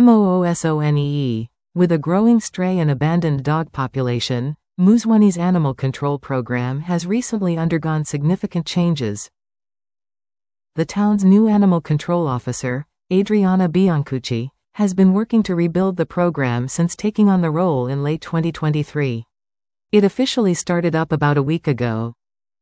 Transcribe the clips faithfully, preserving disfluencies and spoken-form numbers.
MOOSONEE. With a growing stray and abandoned dog population, Muzwani's animal control program has recently undergone significant changes. The town's new animal control officer, Adriana Biancucci, has been working to rebuild the program since taking on the role in late twenty twenty-three. It officially started up about a week ago.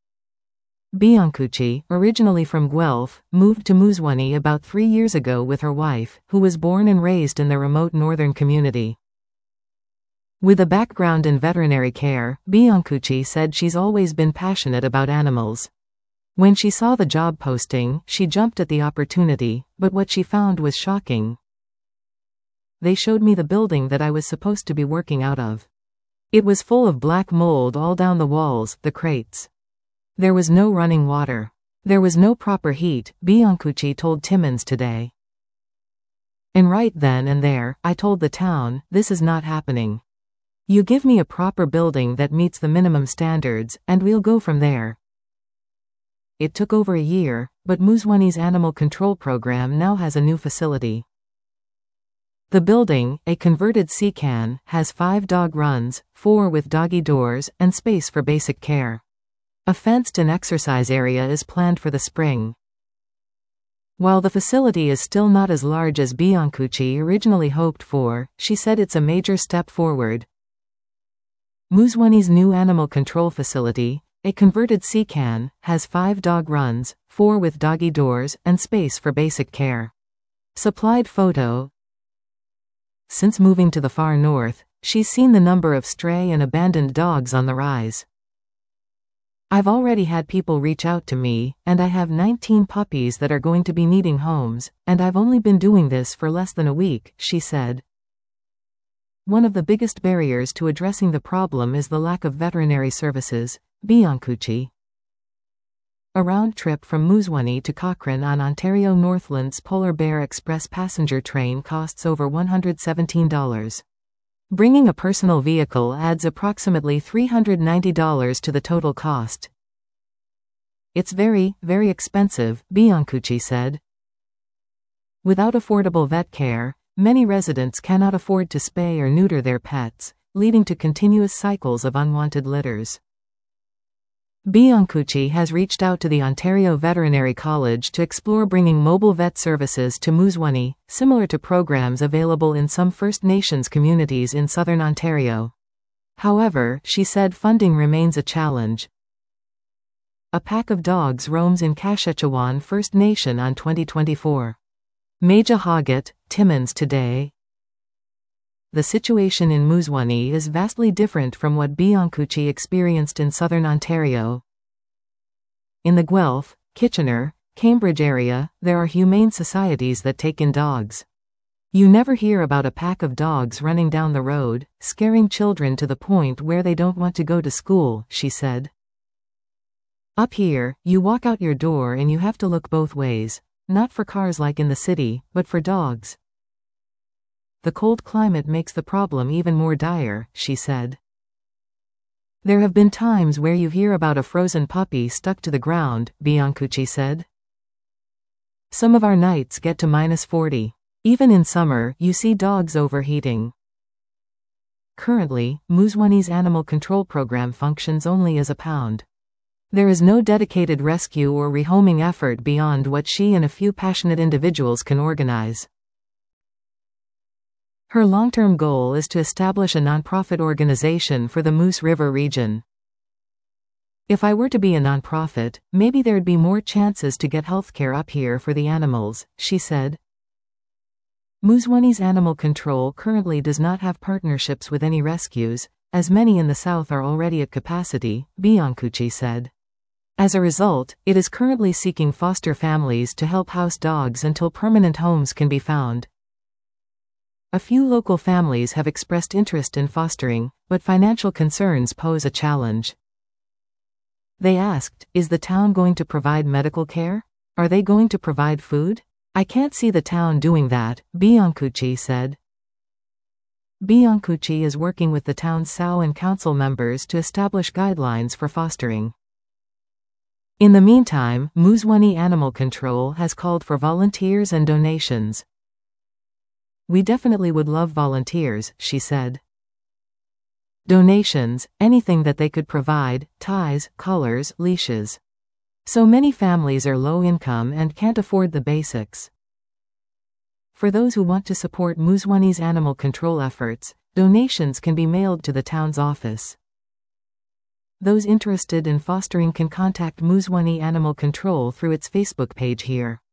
Biancucci, originally from Guelph, moved to Muzwani about three years ago with her wife, who was born and raised in the remote northern community. With a background in veterinary care, Biancucci said she's always been passionate about animals. When she saw the job posting, she jumped at the opportunity, but what she found was shocking. They showed me the building that I was supposed to be working out of. It was full of black mold all down the walls, the crates. There was no running water. There was no proper heat, Biancucci told Timmins Today. And right then and there, I told the town, this is not happening. You give me a proper building that meets the minimum standards, and we'll go from there. It took over a year, but Muzwani's animal control program now has a new facility. The building, a converted C-can, has five dog runs, four with doggy doors, and space for basic care. A fenced-in exercise area is planned for the spring. While the facility is still not as large as Biancucci originally hoped for, she said it's a major step forward. Muzwani's new animal control facility, a converted C-can, has five dog runs, four with doggy doors, and space for basic care. Supplied photo. Since moving to the far north, she's seen the number of stray and abandoned dogs on the rise. I've already had people reach out to me, and I have nineteen puppies that are going to be needing homes, and I've only been doing this for less than a week, she said. One of the biggest barriers to addressing the problem is the lack of veterinary services, Biancucci. A round trip from Muzwani to Cochrane on Ontario Northland's Polar Bear Express passenger train costs over one hundred seventeen dollars. Bringing a personal vehicle adds approximately three hundred ninety dollars to the total cost. It's very, very expensive, Biancucci said. Without affordable vet care, many residents cannot afford to spay or neuter their pets, leading to continuous cycles of unwanted litters. Biancucci has reached out to the Ontario Veterinary College to explore bringing mobile vet services to Muzwani, similar to programs available in some First Nations communities in southern Ontario. However, she said funding remains a challenge. A pack of dogs roams in Kashechewan First Nation on twenty twenty-four. Maja Hoggett, Timmins Today. The situation in Muzwani is vastly different from what Biancucci experienced in southern Ontario. In the Guelph, Kitchener, Cambridge area, there are humane societies that take in dogs. You never hear about a pack of dogs running down the road, scaring children to the point where they don't want to go to school, she said. Up here, you walk out your door and you have to look both ways, not for cars like in the city, but for dogs. The cold climate makes the problem even more dire, she said. There have been times where you hear about a frozen puppy stuck to the ground, Biancucci said. Some of our nights get to minus forty. Even in summer, you see dogs overheating. Currently, Muzwani's animal control program functions only as a pound. There is no dedicated rescue or rehoming effort beyond what she and a few passionate individuals can organize. Her long-term goal is to establish a nonprofit organization for the Moose River region. If I were to be a nonprofit, maybe there'd be more chances to get healthcare up here for the animals, she said. Muzwani's animal control currently does not have partnerships with any rescues, as many in the south are already at capacity, Biancucci said. As a result, it is currently seeking foster families to help house dogs until permanent homes can be found. A few local families have expressed interest in fostering, but financial concerns pose a challenge. They asked, is the town going to provide medical care? Are they going to provide food? I can't see the town doing that, Biancucci said. Biancucci is working with the town's S A O and council members to establish guidelines for fostering. In the meantime, Muzwani Animal Control has called for volunteers and donations. We definitely would love volunteers, she said. Donations, anything that they could provide, ties, collars, leashes. So many families are low income and can't afford the basics. For those who want to support Muzwani's animal control efforts, donations can be mailed to the town's office. Those interested in fostering can contact Muzwani Animal Control through its Facebook page here.